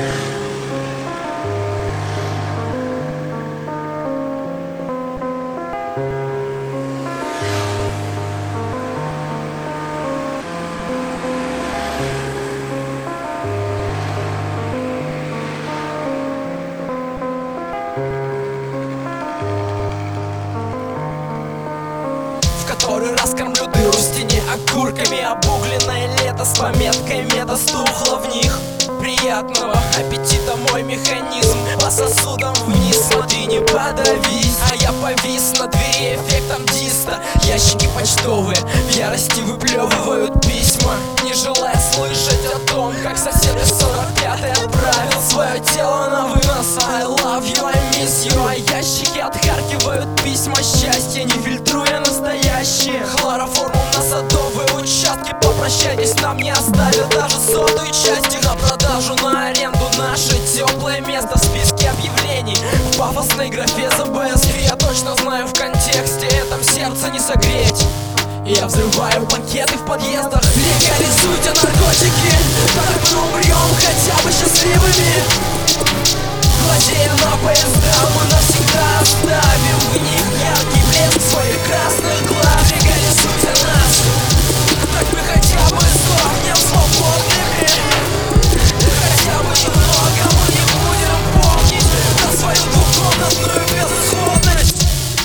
Который раз кормлю дыру в стене окурками. Обугленное лето с пометкой «Мета» стухло в них. Приятного аппетита, мой механизм по сосудам вниз. Смотри, не подавись. А я повис на двери эффектом диста. Ящики почтовые в ярости выплевывают письма, не желая слышать о том, как сосед из 45-й отправил свое тело на вынос. I love you, I miss you. А ящики отхаркивают письма счастья, не фильтруя настоящие. Хлороформом на садовые участки. Попрощайтесь, нам не оставят даже сотую части. На продажу, на аренду наше теплое место в списке объявлений. В пафосной графе ЗБС. Я точно знаю, в контексте этом сердце не согреть. И я взрываю пакеты в подъездах. Легализуйте наркотики, так мы умрем хотя бы счастливыми. Глазея на поезда, мы навсегда оставим в них яркий блеск своих красных глаз. Легализуйте нас, так мы хотя бы сдохнем свободными. Хотя бы немного мы не будем помнить про свою двухкомнатную безысходность.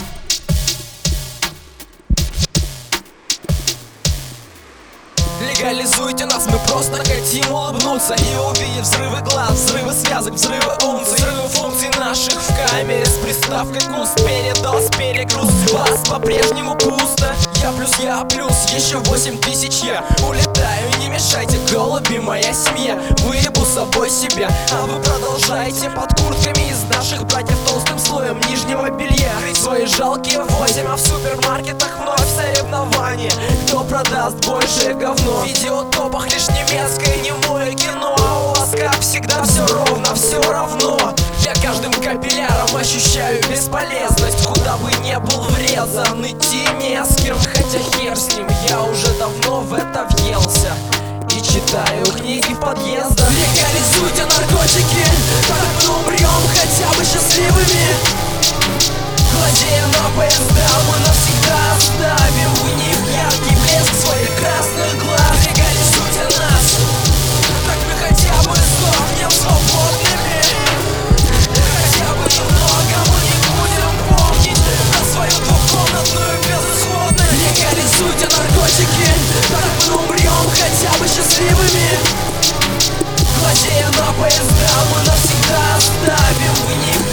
Легализуйте нас, мы просто хотим улыбнуться и увидеть взрывы глаз, взрывы связок, взрывы унций, взрывы функций наших в камере с приставкой куст. Передос, перегруз, вас по-прежнему пусто. Я плюс, еще 8000 я улетаю, не мешайте, голуби, моя семья. Выебу с собой себя, а вы продолжаете под куртками из наших братьев толстым слоем нижнего белья. Свои жалкие 8, а в супермаркетах вновь соревнования. Кто продаст большее говно? В видеотопах лишь немецкое немое кино. А у вас как всегда все ровно, все равно. Я каждым капилляром ощущаю бесполезность. Куда бы не был врезан, идти не с кем. Хотя хер с ним, я уже давно в это въелся и читаю книги в подъездах. Легализуйте наркотики, так мы умрем хотя бы счастливыми. Глазея на поезда, мы навсегда оставим в них яркий блеск своих красных глаз. Легализуйте нас, так мы хотя бы сдохнем свободными. Хотя бы немного мы не будем помнить про свою двухкомнатную безысходность. Легализуйте наркотики, так мы умрем хотя бы счастливыми. Глазея на поезда, мы навсегда оставим в них